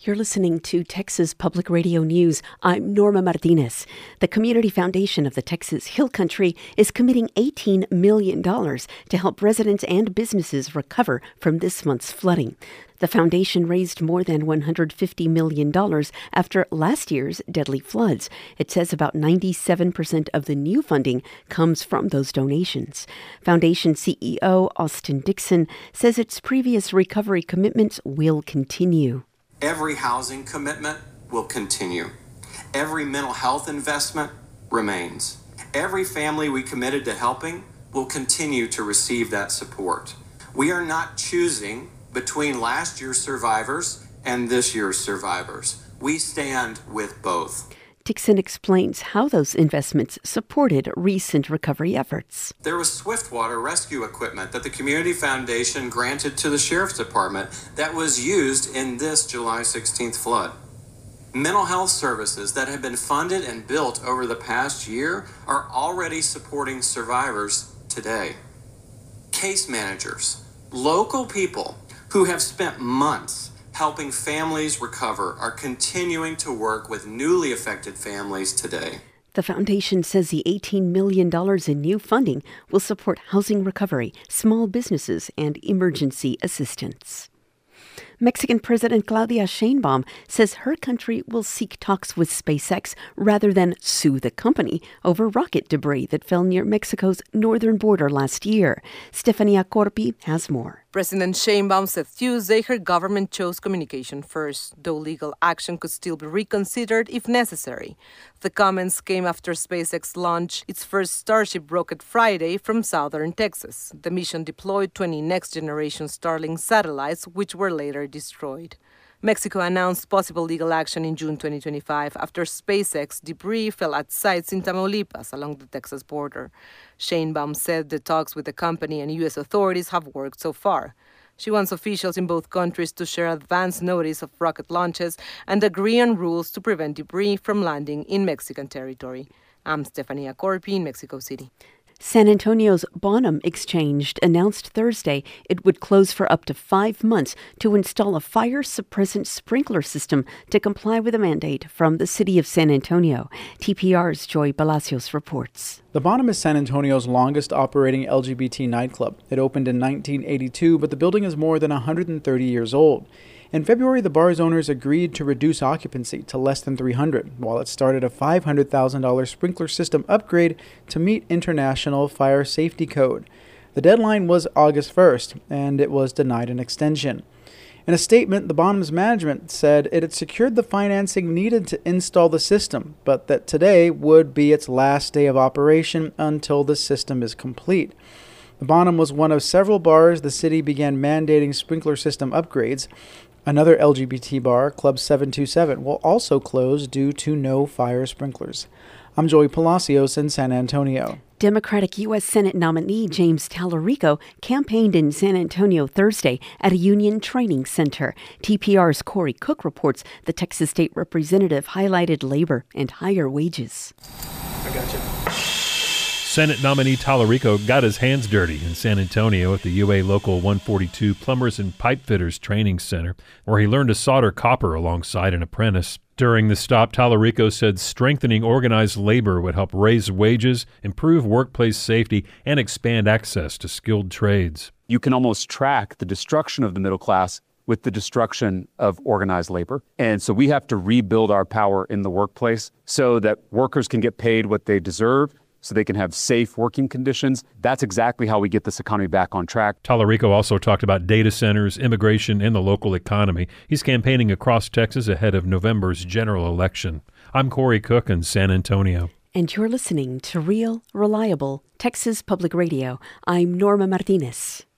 You're listening to Texas Public Radio News. I'm Norma Martinez. The Community Foundation of the Texas Hill Country is committing $18 million to help residents and businesses recover from this month's flooding. The foundation raised more than $150 million after last year's deadly floods. It says about 97% of the new funding comes from those donations. Foundation CEO Austin Dixon says its previous recovery commitments will continue. Every housing commitment will continue. Every mental health investment remains. Every family we committed to helping will continue to receive that support. We are not choosing between last year's survivors and this year's survivors. We stand with both. Dixon explains how those investments supported recent recovery efforts. There was swiftwater rescue equipment that the Community Foundation granted to the Sheriff's Department that was used in this July 16th flood. Mental health services that have been funded and built over the past year are already supporting survivors today. Case managers, local people who have spent months helping families recover are continuing to work with newly affected families today. The foundation says the $18 million in new funding will support housing recovery, small businesses, and emergency assistance. Mexican President Claudia Sheinbaum says her country will seek talks with SpaceX rather than sue the company over rocket debris that fell near Mexico's northern border last year. Stefania Corpi has more. President Sheinbaum said Tuesday her government chose communication first, though legal action could still be reconsidered if necessary. The comments came after SpaceX launched its first Starship rocket Friday from southern Texas. The mission deployed 20 next-generation Starlink satellites, which were later destroyed. Mexico announced possible legal action in June 2025 after SpaceX debris fell at sites in Tamaulipas along the Texas border. Sheinbaum said the talks with the company and U.S. authorities have worked so far. She wants officials in both countries to share advance notice of rocket launches and agree on rules to prevent debris from landing in Mexican territory. I'm Stefania Corpi in Mexico City. San Antonio's Bonham Exchange announced Thursday it would close for up to 5 months to install a fire suppressant sprinkler system to comply with a mandate from the city of San Antonio. TPR's Joy Palacios reports. The Bonham is San Antonio's longest operating LGBT nightclub. It opened in 1982, but the building is more than 130 years old. In February, the bar's owners agreed to reduce occupancy to less than 300, while it started a $500,000 sprinkler system upgrade to meet international fire safety code. The deadline was August 1st, and it was denied an extension. In a statement, the Bonham's management said it had secured the financing needed to install the system, but that today would be its last day of operation until the system is complete. The Bonham was one of several bars the city began mandating sprinkler system upgrades. Another LGBT bar, Club 727, will also close due to no fire sprinklers. I'm Joey Palacios in San Antonio. Democratic U.S. Senate nominee James Tallarico campaigned in San Antonio Thursday at a union training center. TPR's Corey Cook reports the Texas state representative highlighted labor and higher wages. I got you. Senate nominee Tallarico got his hands dirty in San Antonio at the UA Local 142 Plumbers and Pipefitters Training Center, where he learned to solder copper alongside an apprentice. During the stop, Tallarico said strengthening organized labor would help raise wages, improve workplace safety, and expand access to skilled trades. You can almost track the destruction of the middle class with the destruction of organized labor. And so we have to rebuild our power in the workplace so that workers can get paid what they deserve, so they can have safe working conditions. That's exactly how we get this economy back on track. Tallarico also talked about data centers, immigration, and the local economy. He's campaigning across Texas ahead of November's general election. I'm Corey Cook in San Antonio. And you're listening to Real, Reliable Texas Public Radio. I'm Norma Martinez.